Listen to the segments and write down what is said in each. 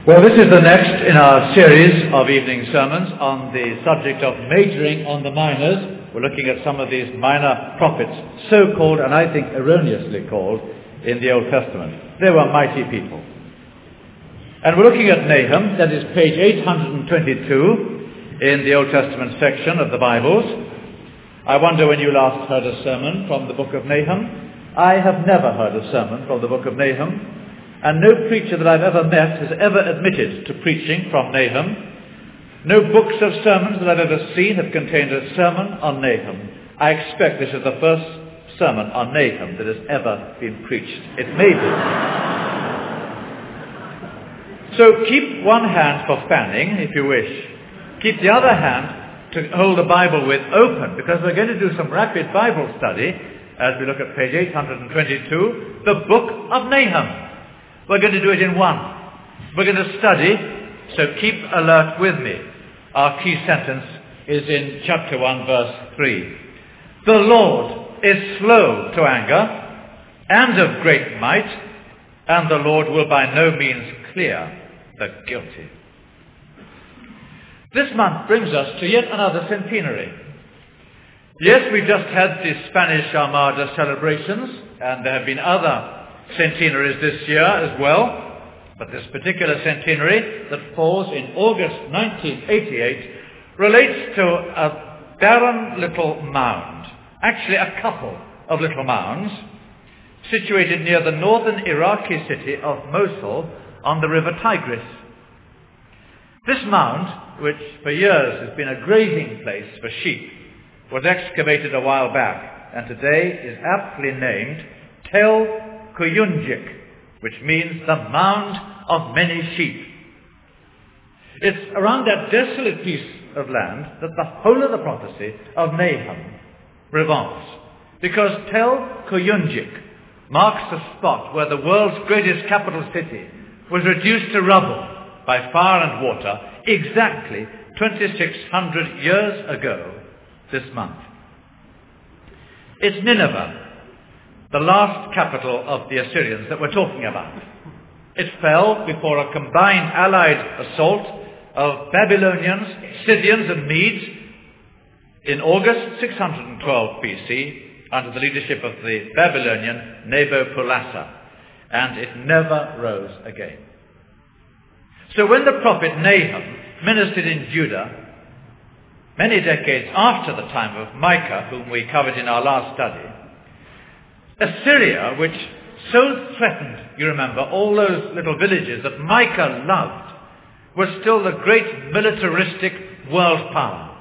Well, this is the next in our series of evening sermons on the subject of majoring on the minors. We're looking at some of these minor prophets, so-called and I think erroneously called in the Old Testament. They were mighty people. And we're looking at Nahum, that is page 822 in the Old Testament section of the Bibles. I wonder when you last heard a sermon from the book of Nahum. I have never heard a sermon from the book of Nahum. And no preacher that I've ever met has ever admitted to preaching from Nahum. No books of sermons that I've ever seen have contained a sermon on Nahum. I expect this is the first sermon on Nahum that has ever been preached. It may be. So keep one hand for fanning, if you wish. Keep the other hand to hold the Bible with open, because we're going to do some rapid Bible study as we look at page 822, the book of Nahum. We're going to do it in one. We're going to study, so keep alert with me. Our key sentence is in chapter 1, verse 3. The Lord is slow to anger and of great might, and the Lord will by no means clear the guilty. This month brings us to yet another centenary. Yes, we've just had the Spanish Armada celebrations, and there have been other centenaries this year as well, but this particular centenary that falls in August 1988 relates to a barren little mound, actually a couple of little mounds, situated near the northern Iraqi city of Mosul on the river Tigris. This mound, which for years has been a grazing place for sheep, was excavated a while back and today is aptly named Tel Kuyunjik, which means the mound of many sheep. It's around that desolate piece of land that the whole of the prophecy of Nahum revolves, because Tel Kuyunjik marks the spot where the world's greatest capital city was reduced to rubble by fire and water exactly 2,600 years ago this month. It's Nineveh, the last capital of the Assyrians that we're talking about. It fell before a combined allied assault of Babylonians, Scythians and Medes in August 612 BC under the leadership of the Babylonian Nabopolassar, and it never rose again. So when the prophet Nahum ministered in Judah, many decades after the time of Micah, whom we covered in our last study, Assyria, which so threatened, you remember, all those little villages that Micah loved, was still the great militaristic world power.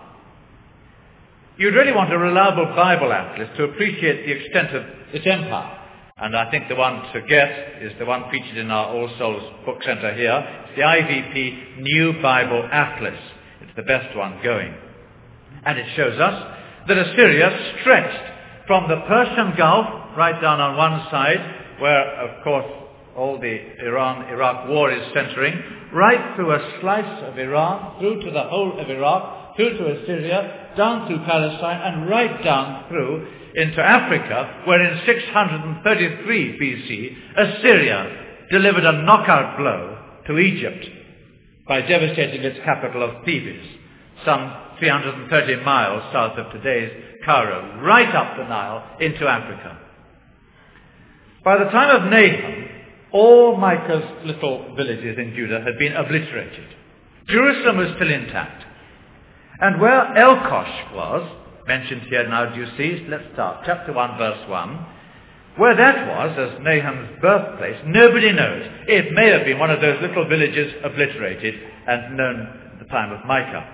You'd really want a reliable Bible atlas to appreciate the extent of its empire. And I think the one to get is the one featured in our All Souls Book Centre here. It's the IVP New Bible Atlas. It's the best one going. And it shows us that Assyria stretched from the Persian Gulf right down on one side, where, of course, all the Iran-Iraq war is centering, right through a slice of Iran, through to the whole of Iraq, through to Assyria, down through Palestine, and right down through into Africa, where in 633 BC, Assyria delivered a knockout blow to Egypt by devastating its capital of Thebes, some 330 miles south of today's Cairo, right up the Nile into Africa. By the time of Nahum, all Micah's little villages in Judah had been obliterated. Jerusalem was still intact. And where Elkosh was, mentioned here now, do you see? Let's start. Chapter 1, verse 1. Where that was, as Nahum's birthplace, nobody knows. It may have been one of those little villages obliterated and known at the time of Micah.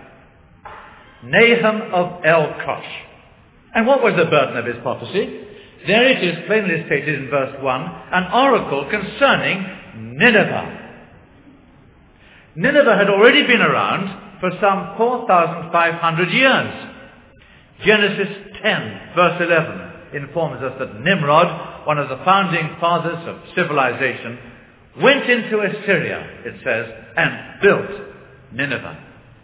Nahum of Elkosh. And what was the burden of his prophecy? There it is plainly stated in verse 1, an oracle concerning Nineveh. Nineveh had already been around for some 4,500 years. Genesis 10, verse 11, informs us that Nimrod, one of the founding fathers of civilization, went into Assyria, it says, and built Nineveh.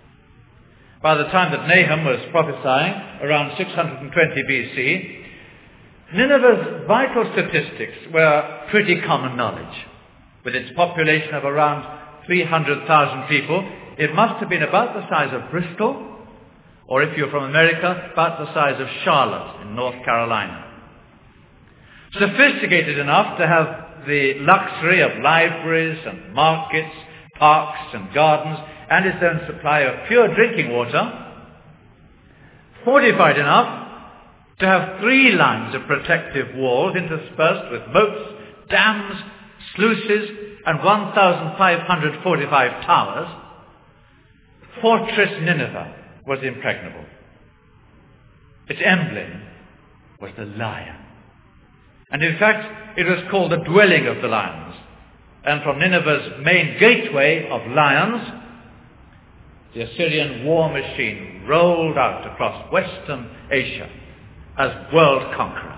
By the time that Nahum was prophesying, around 620 BC, Nineveh's vital statistics were pretty common knowledge, with its population of around 300,000 people, it must have been about the size of Bristol, or if you're from America, about the size of Charlotte in North Carolina. Sophisticated enough to have the luxury of libraries and markets, parks and gardens, and its own supply of pure drinking water. Fortified enough to have 3 lines of protective walls interspersed with moats, dams, sluices, and 1,500 fortified towers. Fortress Nineveh was impregnable. Its emblem was the lion. And in fact, it was called the dwelling of the lions. And from Nineveh's main gateway of lions, the Assyrian war machine rolled out across Western Asia as world conqueror.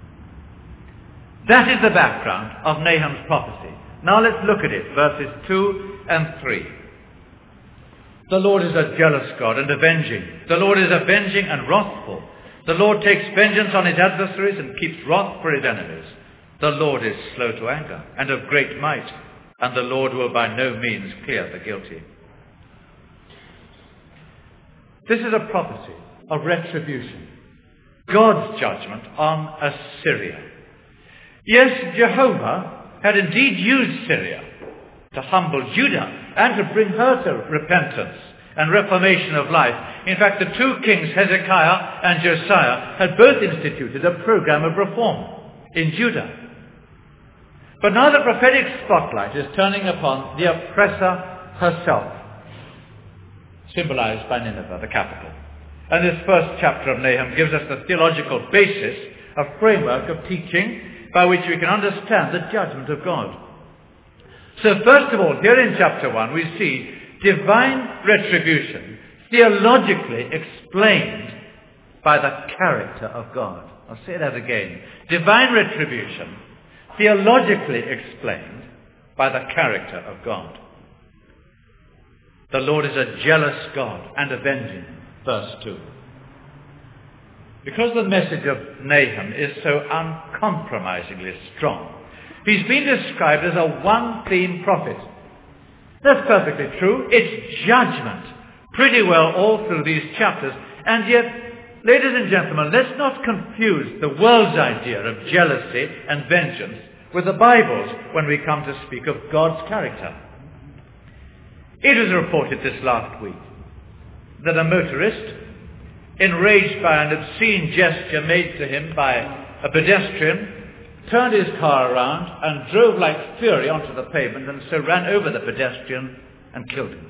That is the background of Nahum's prophecy. Now let's look at it, verses 2 and 3. The Lord is a jealous God and avenging. The Lord is avenging and wrathful. The Lord takes vengeance on his adversaries and keeps wrath for his enemies. The Lord is slow to anger and of great might, and the Lord will by no means clear the guilty. This is a prophecy of retribution, God's judgment on Assyria. Yes, Jehovah had indeed used Syria to humble Judah and to bring her to repentance and reformation of life. In fact, the 2 kings, Hezekiah and Josiah, had both instituted a program of reform in Judah. But now the prophetic spotlight is turning upon the oppressor herself, symbolized by Nineveh, the capital. And this first chapter of Nahum gives us the theological basis, a framework of teaching by which we can understand the judgment of God. So first of all, here in chapter 1, we see divine retribution theologically explained by the character of God. I'll say that again. Divine retribution theologically explained by the character of God. The Lord is a jealous God and avenging, verse 2. Because the message of Nahum is so uncompromisingly strong, he's been described as a one-theme prophet. That's perfectly true. It's judgment pretty well all through these chapters. And yet, ladies and gentlemen, let's not confuse the world's idea of jealousy and vengeance with the Bible's when we come to speak of God's character. It was reported this last week that a motorist, enraged by an obscene gesture made to him by a pedestrian, turned his car around and drove like fury onto the pavement and so ran over the pedestrian and killed him.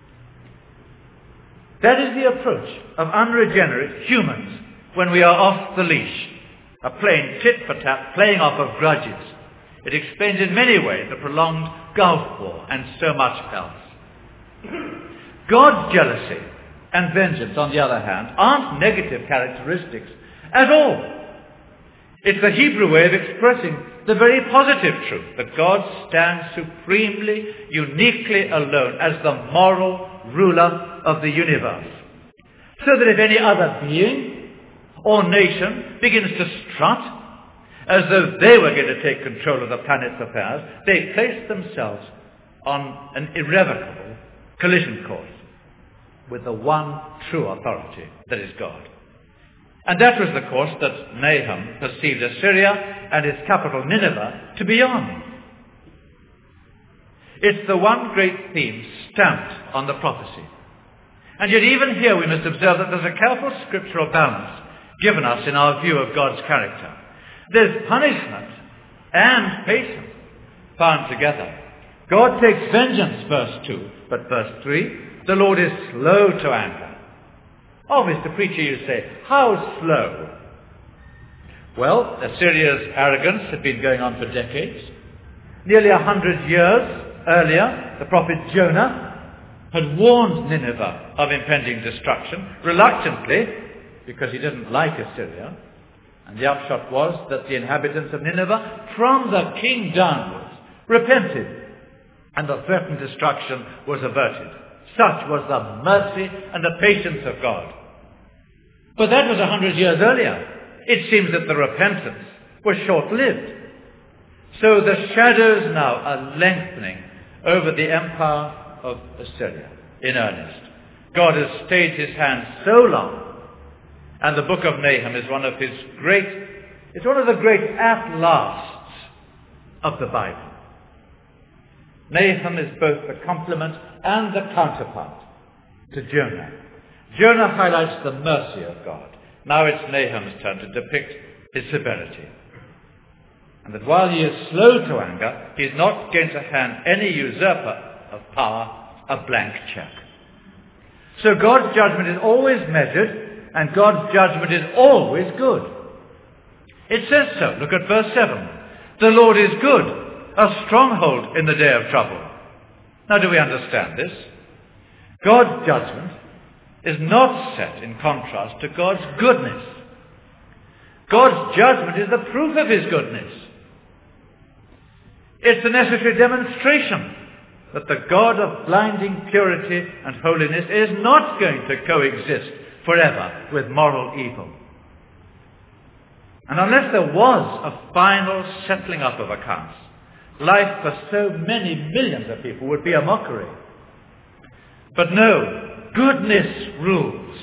That is the approach of unregenerate humans when we are off the leash, a plain tit-for-tat playing off of grudges. It explains in many ways the prolonged Gulf War and so much else. God's jealousy and vengeance, on the other hand, aren't negative characteristics at all. It's the Hebrew way of expressing the very positive truth that God stands supremely, uniquely alone as the moral ruler of the universe. So that if any other being or nation begins to strut as though they were going to take control of the planet's affairs, they place themselves on an irrevocable collision course with the one true authority that is God. And that was the course that Nahum perceived Assyria and its capital Nineveh to be on. It's the one great theme stamped on the prophecy. And yet even here we must observe that there's a careful scriptural balance given us in our view of God's character. There's punishment and patience found together. God takes vengeance, verse 2, but verse 3, the Lord is slow to anger. Oh, Mr. Preacher, you say, how slow? Well, Assyria's arrogance had been going on for decades. Nearly 100 years earlier, the prophet Jonah had warned Nineveh of impending destruction, reluctantly, because he didn't like Assyria. And the upshot was that the inhabitants of Nineveh, from the king downwards, repented, and the threatened destruction was averted. Such was the mercy and the patience of God. But that was 100 years earlier. It seems that the repentance was short-lived. So the shadows now are lengthening over the empire of Assyria in earnest. God has stayed his hand so long, and the book of Nahum is one of the great at-lasts of the Bible. Nahum is both the complement and the counterpart to Jonah. Jonah highlights the mercy of God. Now it's Nahum's turn to depict his severity. And that while he is slow to anger, he is not going to hand any usurper of power a blank check. So God's judgment is always measured, and God's judgment is always good. It says so. Look at verse 7. The Lord is good, a stronghold in the day of trouble. Now, do we understand this? God's judgment is not set in contrast to God's goodness. God's judgment is the proof of his goodness. It's the necessary demonstration that the God of blinding purity and holiness is not going to coexist forever with moral evil. And unless there was a final settling up of accounts, life for so many millions of people would be a mockery. But no, goodness rules.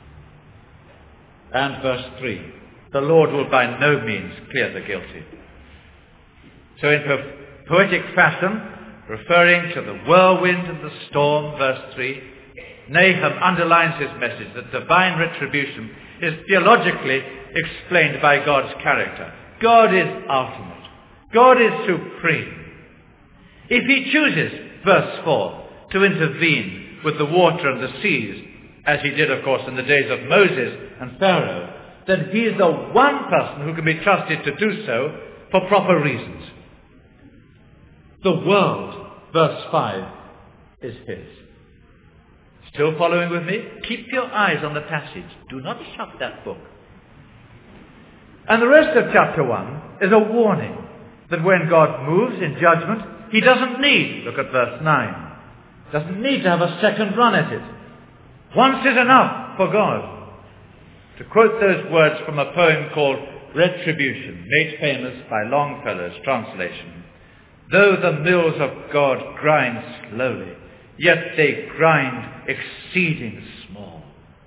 And verse 3, the Lord will by no means clear the guilty. So in poetic fashion, referring to the whirlwind and the storm, verse 3, Nahum underlines his message that divine retribution is theologically explained by God's character. God is ultimate. God is supreme. If he chooses, verse 4, to intervene with the water and the seas, as he did, of course, in the days of Moses and Pharaoh, then he is the one person who can be trusted to do so for proper reasons. The world, verse 5, is his. Still following with me? Keep your eyes on the passage. Do not shut that book. And the rest of chapter 1 is a warning that when God moves in judgment, he doesn't need, look at verse 9, doesn't need to have a second run at it. Once is enough for God. To quote those words from a poem called Retribution, made famous by Longfellow's translation, though the mills of God grind slowly, yet they grind exceeding small.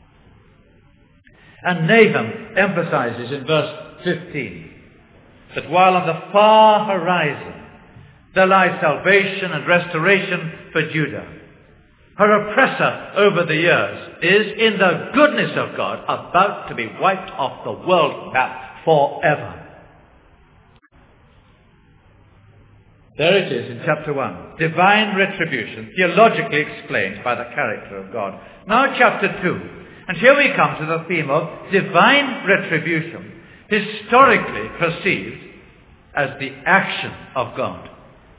And Nahum emphasizes in verse 15 that while on the far horizon there lies salvation and restoration for Judah, her oppressor over the years is, in the goodness of God, about to be wiped off the world map forever. There it is in chapter 1. Divine retribution, theologically explained by the character of God. Now chapter 2. And here we come to the theme of divine retribution, historically perceived as the action of God.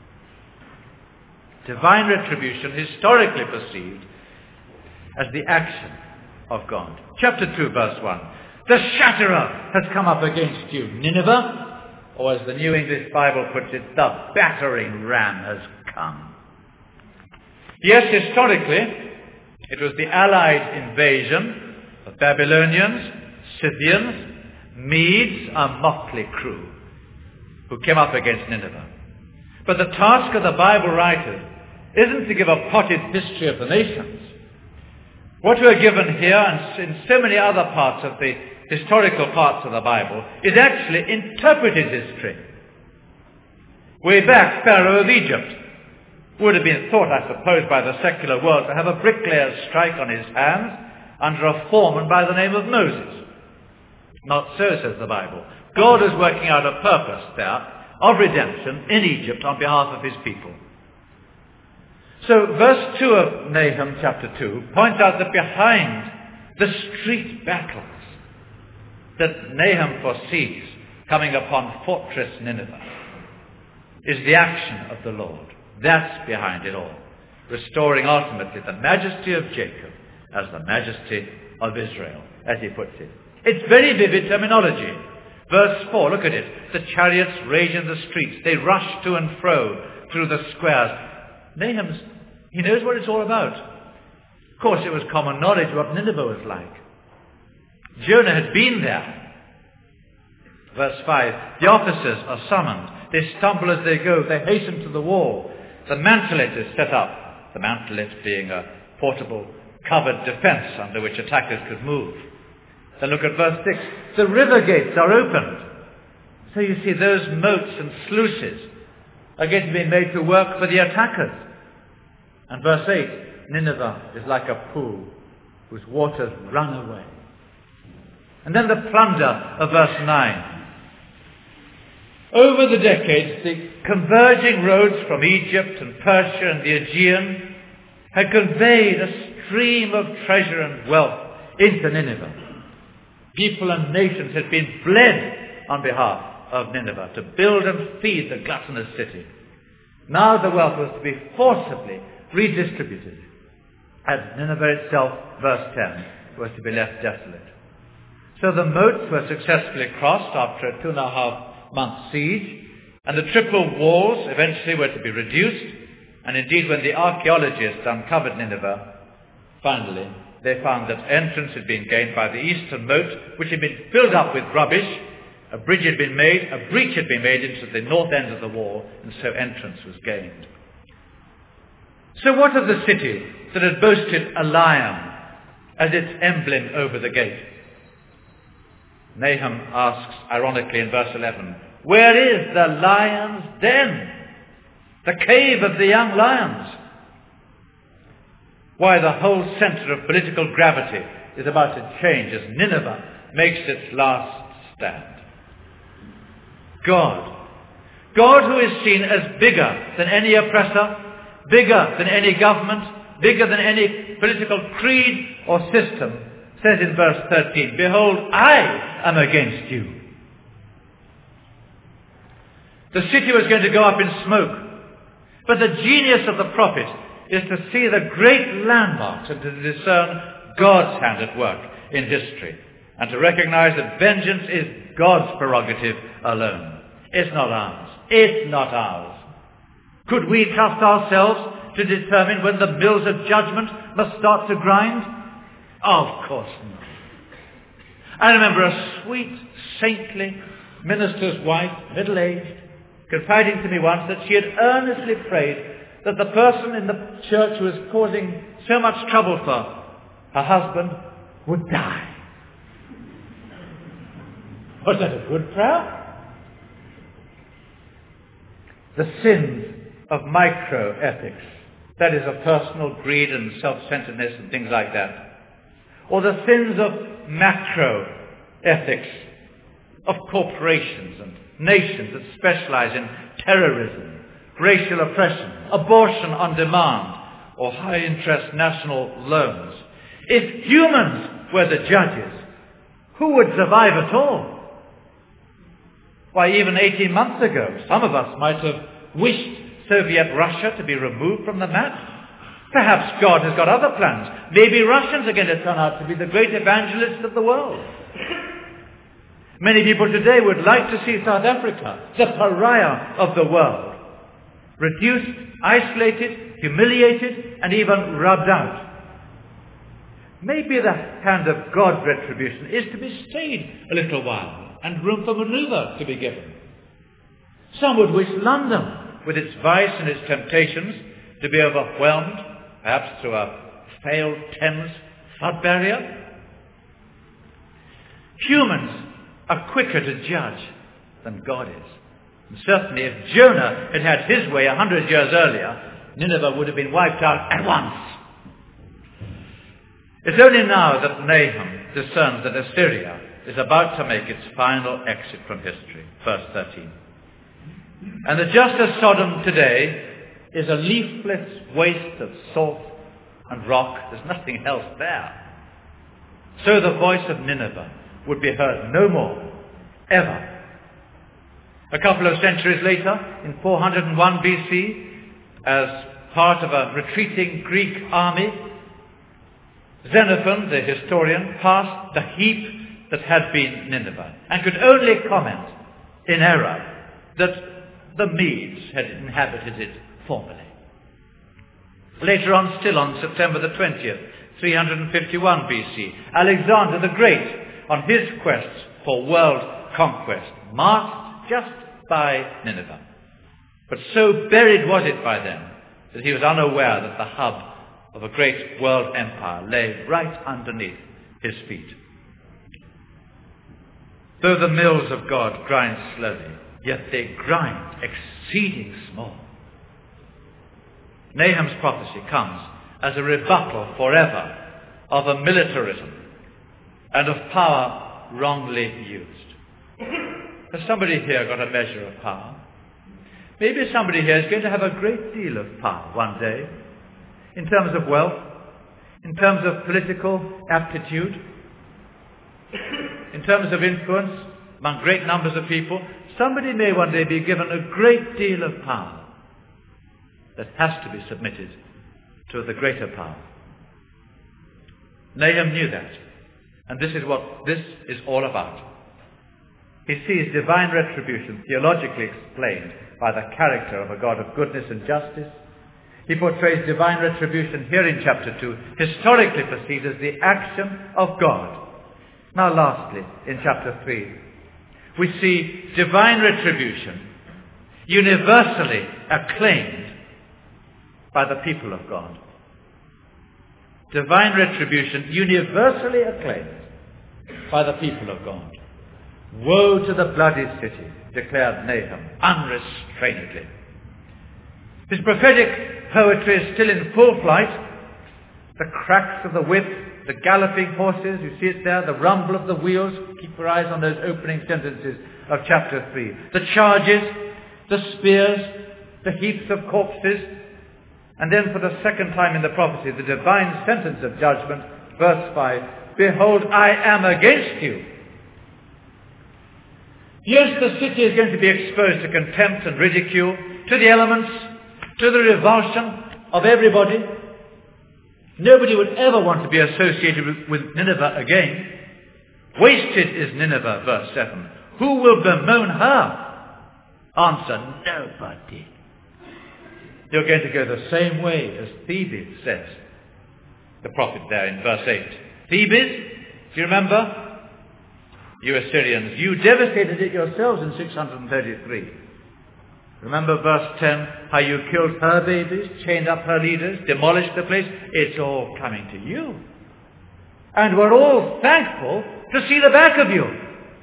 Divine retribution, historically perceived as the action of God. Chapter 2, verse 1. The shatterer has come up against you, Nineveh. Or as the New English Bible puts it, the battering ram has come. Yes, historically, it was the Allied invasion of Babylonians, Scythians, Medes, a motley crew, who came up against Nineveh. But the task of the Bible writers isn't to give a potted history of the nations. What we are given here, and in so many other parts of the historical parts of the Bible, is actually interpreted history. Way back, Pharaoh of Egypt would have been thought, I suppose, by the secular world to have a bricklayer's strike on his hands under a foreman by the name of Moses. Not so, says the Bible. God is working out a purpose there of redemption in Egypt on behalf of his people. So verse 2 of Nahum chapter 2 points out that behind the street battles that Nahum foresees coming upon fortress Nineveh is the action of the Lord. That's behind it all, restoring ultimately the majesty of Jacob as the majesty of Israel, as he puts it. It's very vivid terminology. Verse 4, look at it. The chariots rage in the streets. They rush to and fro through the squares. Nahum, he knows what it's all about. Of course, it was common knowledge what Nineveh was like. Jonah had been there. Verse 5, the officers are summoned. They stumble as they go. They hasten to the wall. the mantelet is set up, the mantelet being a portable covered defense under which attackers could move. Then look at verse 6. The river gates are opened. So you see those moats and sluices are going to be made to work for the attackers. And verse 8, Nineveh is like a pool whose waters run away. And then the plunder of verse 9. Over the decades, the converging roads from Egypt and Persia and the Aegean had conveyed a stream of treasure and wealth into Nineveh. People and nations had been bled on behalf of Nineveh to build and feed the gluttonous city. Now the wealth was to be forcibly redistributed, and Nineveh itself, verse 10, was to be left desolate. So the moats were successfully crossed after a 2.5-month siege, and the triple walls eventually were to be reduced, and indeed when the archaeologists uncovered Nineveh, finally they found that entrance had been gained by the eastern moat, which had been filled up with rubbish. A breach had been made into the north end of the wall, and so entrance was gained. So what of the city that had boasted a lion as its emblem over the gate? Nahum asks, ironically in verse 11, where is the lion's den? The cave of the young lions? Why, the whole centre of political gravity is about to change as Nineveh makes its last stand. God who is seen as bigger than any oppressor, bigger than any government, bigger than any political creed or system, says in verse 13, behold, I am against you. The city was going to go up in smoke, but the genius of the prophet is to see the great landmarks and to discern God's hand at work in history, and to recognize that vengeance is God's prerogative alone. It's not ours. It's not ours. Could we trust ourselves to determine when the mills of judgment must start to grind? Of course not. I remember a sweet, saintly minister's wife, middle-aged, confiding to me once that she had earnestly prayed that the person in the church who was causing so much trouble for her husband would die. Was that a good prayer? The sins of micro-ethics, that is of personal greed and self-centeredness and things like that, or the sins of macro-ethics, of corporations and nations that specialize in terrorism, racial oppression, abortion on demand, or high-interest national loans. If humans were the judges, who would survive at all? Why, even 18 months ago, some of us might have wished Soviet Russia to be removed from the map. Perhaps God has got other plans. Maybe Russians are going to turn out to be the great evangelists of the world. Many people today would like to see South Africa, the pariah of the world, reduced, isolated, humiliated, and even rubbed out. Maybe the hand of God's retribution is to be stayed a little while and room for maneuver to be given. Some would wish London, with its vice and its temptations, to be overwhelmed, perhaps through a failed Thames flood barrier. Humans are quicker to judge than God is. And certainly if Jonah had had his way 100 years earlier, Nineveh would have been wiped out at once. It's only now that Nahum discerns that Assyria is about to make its final exit from history. Verse 13. And that just as Sodom today is a leafless waste of salt and rock, there's nothing else there, so the voice of Nineveh would be heard no more, ever. A couple of centuries later, in 401 BC, as part of a retreating Greek army, Xenophon, the historian, passed the heap that had been Nineveh, and could only comment in error that the Medes had inhabited it formerly. Later on, still on September the 20th, 351 BC, Alexander the Great, on his quest for world conquest, marched just by Nineveh. But so buried was it by them that he was unaware that the hub of a great world empire lay right underneath his feet. Though the mills of God grind slowly, yet they grind exceeding small. Nahum's prophecy comes as a rebuttal forever of a militarism and of power wrongly used. Has somebody here got a measure of power? Maybe somebody here is going to have a great deal of power one day, in terms of wealth, in terms of political aptitude, in terms of influence among great numbers of people. Somebody may one day be given a great deal of power that has to be submitted to the greater power. Nahum knew that, and this is what this is all about. He sees divine retribution theologically explained by the character of a God of goodness and justice. He portrays divine retribution here in chapter 2, historically perceived as the action of God. Now lastly, in chapter 3, we see divine retribution universally acclaimed by the people of God. Divine retribution universally acclaimed by the people of God. Woe to the bloody city, declared Nahum unrestrainedly. His prophetic poetry is still in full flight. The cracks of the whip, the galloping horses, you see it there, the rumble of the wheels. Keep your eyes on those opening sentences of chapter 3. The charges, the spears, the heaps of corpses, and then for the second time in the prophecy, the divine sentence of judgment, verse 5, behold, I am against you. Yes, the city is going to be exposed to contempt and ridicule, to the elements, to the revulsion of everybody. Nobody would ever want to be associated with Nineveh again. Wasted is Nineveh, verse 7. Who will bemoan her? Answer, nobody. You're going to go the same way as Thebes says, the prophet there in verse 8. Thebes, do you remember? You Assyrians, you devastated it yourselves in 633. Remember verse 10, how you killed her babies, chained up her leaders, demolished the place? It's all coming to you. And we're all thankful to see the back of you.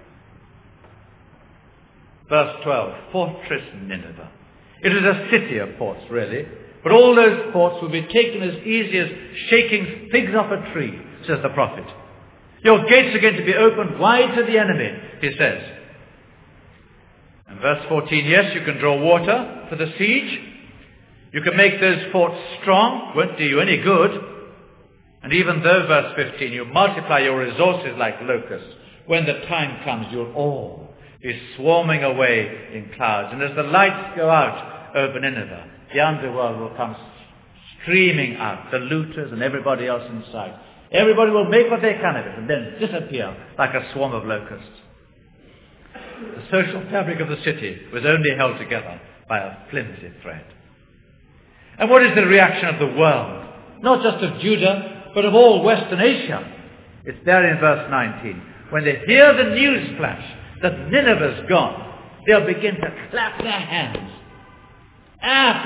Verse 12, Fortress Nineveh. It is a city of forts, really. But all those forts will be taken as easy as shaking figs off a tree, says the prophet. Your gates are going to be opened wide to the enemy, he says. And verse 14, yes, you can draw water for the siege. You can make those forts strong, won't do you any good. And even though, verse 15, you multiply your resources like locusts, when the time comes, you'll all be swarming away in clouds. And as the lights go out over Nineveh, the underworld will come streaming out, the looters and everybody else inside. Everybody will make what they can of it and then disappear like a swarm of locusts. The social fabric of the city was only held together by a flimsy thread. And what is the reaction of the world? Not just of Judah, but of all Western Asia. It's there in verse 19. When they hear the news flash that Nineveh's gone, they'll begin to clap their hands. At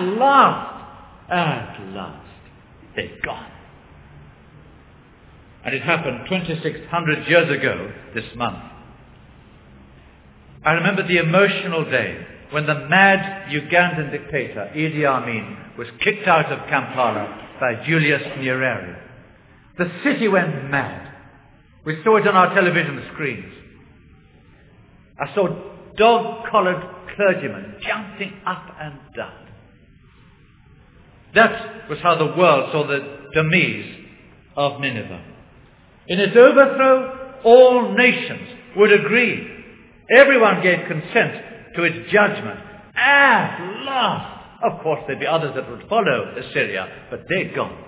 last, they're gone. And it happened 2,600 years ago this month. I remember the emotional day when the mad Ugandan dictator, Idi Amin, was kicked out of Kampala by Julius Nyerere. The city went mad. We saw it on our television screens. I saw dog-collared clergymen jumping up and down. That was how the world saw the demise of Nineveh. In its overthrow, all nations would agree. Everyone gave consent to its judgment. At last! Of course, there'd be others that would follow Assyria, but they're gone.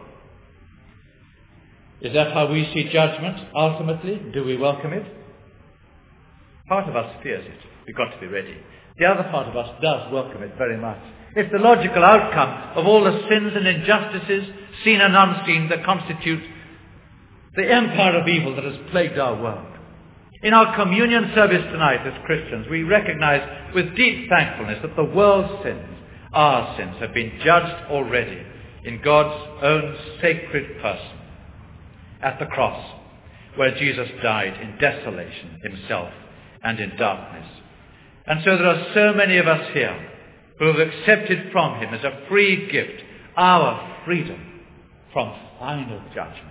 Is that how we see judgment, ultimately? Do we welcome it? Part of us fears it. We've got to be ready. The other part of us does welcome it very much. It's the logical outcome of all the sins and injustices, seen and unseen, that constitute the empire of evil that has plagued our world. In our communion service tonight as Christians, we recognize with deep thankfulness that the world's sins our sins have been judged already in God's own sacred person at the cross, where Jesus died in desolation himself and in darkness. And so there are so many of us here who have accepted from him as a free gift our freedom from final judgment.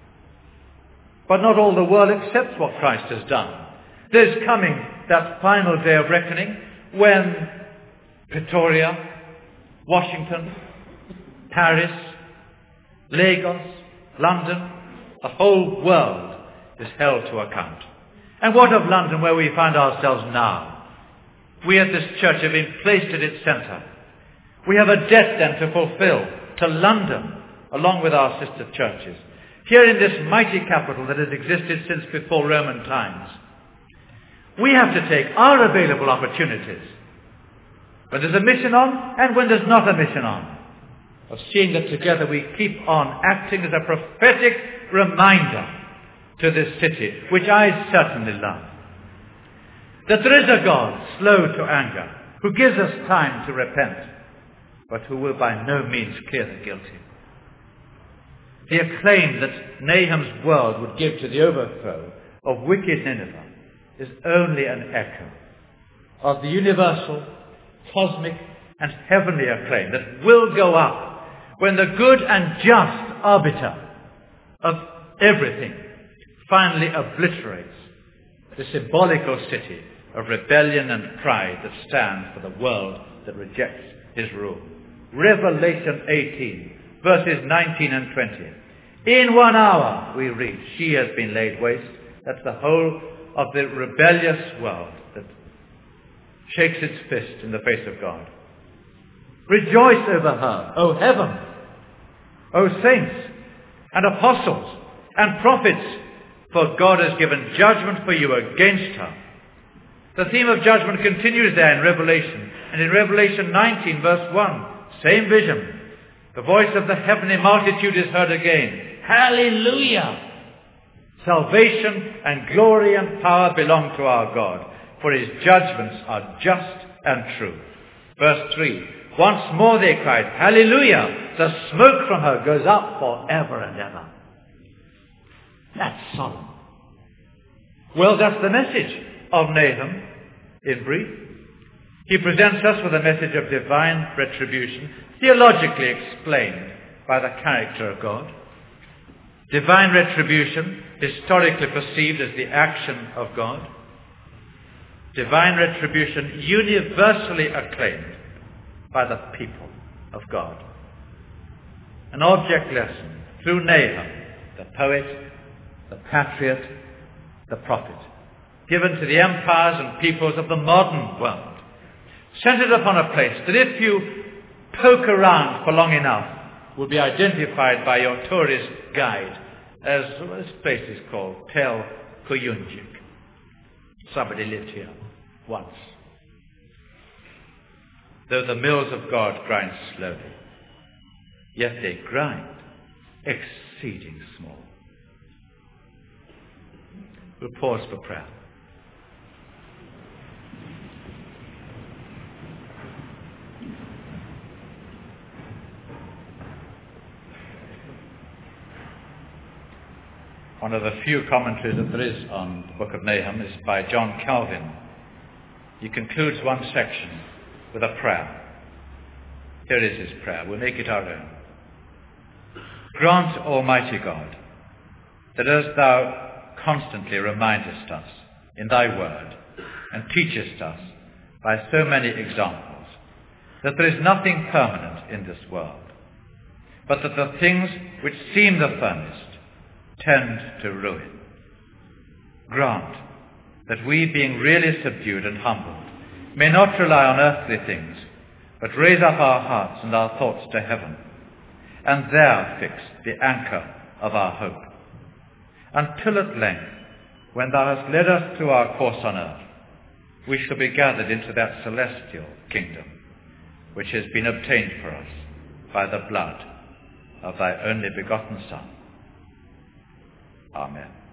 But not all the world accepts what Christ has done. There's coming that final day of reckoning when Pretoria, Washington, Paris, Lagos, London, the whole world is held to account. And what of London, where we find ourselves now? We at this church have been placed at its centre. We have a debt then to fulfill to London, along with our sister churches, here in this mighty capital that has existed since before Roman times. We have to take our available opportunities, when there's a mission on and when there's not a mission on, of seeing that together we keep on acting as a prophetic reminder to this city, which I certainly love, that there is a God slow to anger, who gives us time to repent, but who will by no means clear the guilty. The acclaim that Nahum's world would give to the overthrow of wicked Nineveh is only an echo of the universal, cosmic, and heavenly acclaim that will go up when the good and just arbiter of everything finally obliterates the symbolical city of rebellion and pride that stands for the world that rejects his rule. Revelation 18, verses 19 and 20. In 1 hour, we read, she has been laid waste. That's the whole of the rebellious world that shakes its fist in the face of God. Rejoice over her, O heaven, O saints and apostles and prophets, for God has given judgment for you against her. The theme of judgment continues there in Revelation. And in Revelation 19, verse 1, same vision. The voice of the heavenly multitude is heard again. Hallelujah! Salvation and glory and power belong to our God, for his judgments are just and true. Verse 3, once more they cried, Hallelujah! The smoke from her goes up forever and ever. That's solemn. Well, that's the message of Nahum in brief. He presents us with a message of divine retribution, theologically explained by the character of God. Divine retribution, historically perceived as the action of God. Divine retribution, universally acclaimed by the people of God. An object lesson through Nahum, the poet, the patriot, the prophet, given to the empires and peoples of the modern world, centered upon a place that if you poke around for long enough will be identified by your tourist guide as this place is called Tel Kuyunjik. Somebody lived here once. Though the mills of God grind slowly, yet they grind exceeding small. We'll pause for prayer. One of the few commentaries that there is on the book of Nahum is by John Calvin. He concludes one section with a prayer. Here is his prayer. We'll make it our own. Grant, Almighty God, that as thou constantly remindest us in thy word and teachest us by so many examples that there is nothing permanent in this world, but that the things which seem the firmest tend to ruin. Grant that we, being really subdued and humbled, may not rely on earthly things, but raise up our hearts and our thoughts to heaven, and there fix the anchor of our hope, until at length, when thou hast led us through our course on earth, we shall be gathered into that celestial kingdom, which has been obtained for us by the blood of thy only begotten Son. Amen.